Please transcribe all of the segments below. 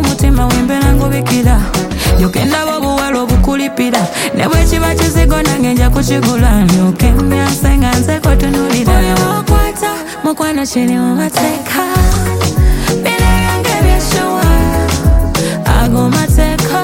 mutima wembe nangu bikira yokenda bobu walo bukulipira nebwe kiba kizigo nange nja kukigula nyokemya senga nze kotunulira oyo wakwata mukwano kiri mu mateeka bino yange byeshuwa ago mateeka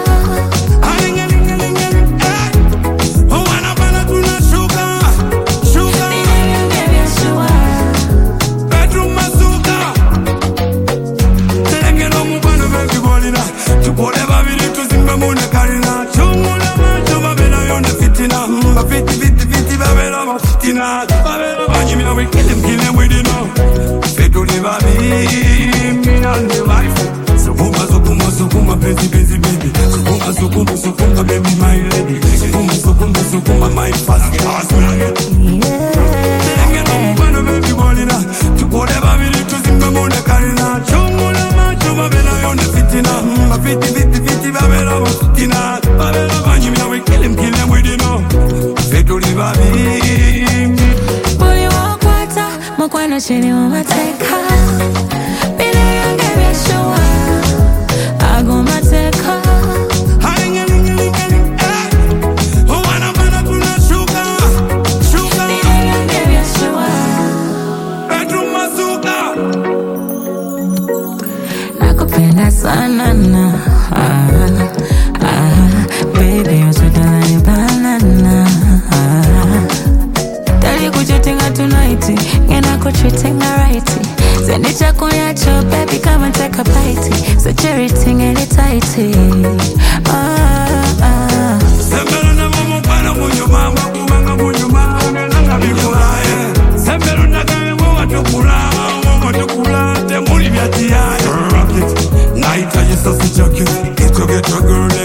we kill him with it now. Fit to live a me and the life. Sukuma, busy, baby. Sukuma, baby, my lady. Sukuma, my fast class. Baby, bolina. To whatever we need to sing the moon, the carina. Chuma, bella on the fitina. Fiti, babella, fitina. Babella, we kill him with it now. Fit to live a me. Mukwano chini mu mateeka bino yange byeshuwa ago mateeka Owana tunashuka bino yange byeshuwa Masuka nakupenda sana na baby usudala ni banana tell you kujutinga tonight ngena kuchitinga right sendi chakunya cho baby come and take a bite so charity ngeli tight Sembero na momo para munyuma kumanga munyuma nanga bikulaye Sembero na kame mo watukula te muri byatia Rocket night I just see jacket get your girl